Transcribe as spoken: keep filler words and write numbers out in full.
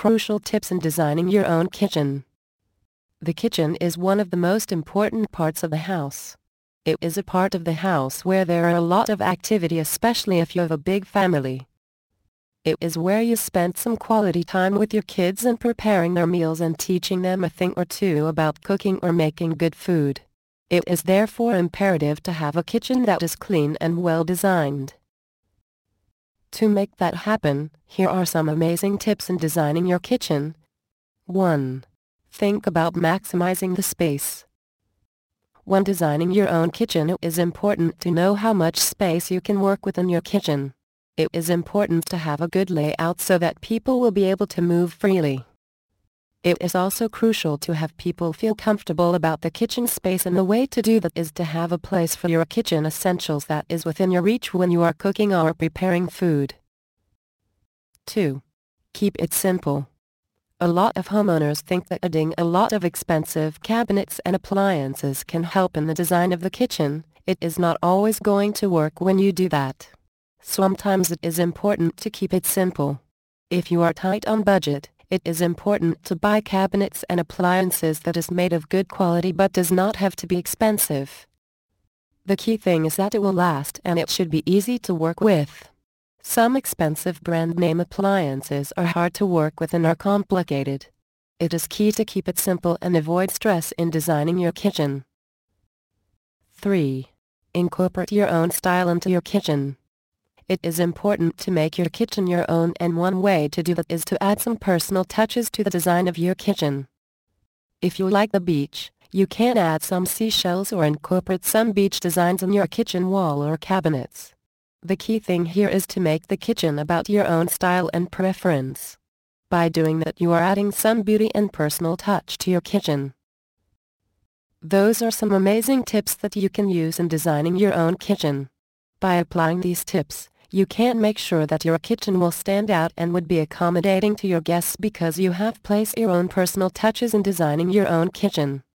crucial tips in designing your own kitchen. The kitchen is one of the most important parts of the house. It is a part of the house where there are a lot of activity, especially if you have a big family. It is where you spend some quality time with your kids and preparing their meals and teaching them a thing or two about cooking or making good food. It is therefore imperative to have a kitchen that is clean and well designed. To make that happen, here are some amazing tips in designing your kitchen. one. Think about maximizing the space. When designing your own kitchen, it is important to know how much space you can work with in your kitchen. It is important to have a good layout so that people will be able to move freely. It is also crucial to have people feel comfortable about the kitchen space, and the way to do that is to have a place for your kitchen essentials that is within your reach when you are cooking or preparing food. two. Keep it simple. A lot of homeowners think that adding a lot of expensive cabinets and appliances can help in the design of the kitchen. It is not always going to work when you do that. Sometimes it is important to keep it simple. If you are tight on budget, it is important to buy cabinets and appliances that is made of good quality but does not have to be expensive. The key thing is that it will last and it should be easy to work with. Some expensive brand name appliances are hard to work with and are complicated. It is key to keep it simple and avoid stress in designing your kitchen. three. Incorporate your own style into your kitchen. It is important to make your kitchen your own, and one way to do that is to add some personal touches to the design of your kitchen. If you like the beach, you can add some seashells or incorporate some beach designs on your kitchen wall or cabinets. The key thing here is to make the kitchen about your own style and preference. By doing that, you are adding some beauty and personal touch to your kitchen. Those are some amazing tips that you can use in designing your own kitchen. By applying these tips, you can make sure that your kitchen will stand out and would be accommodating to your guests because you have placed your own personal touches in designing your own kitchen.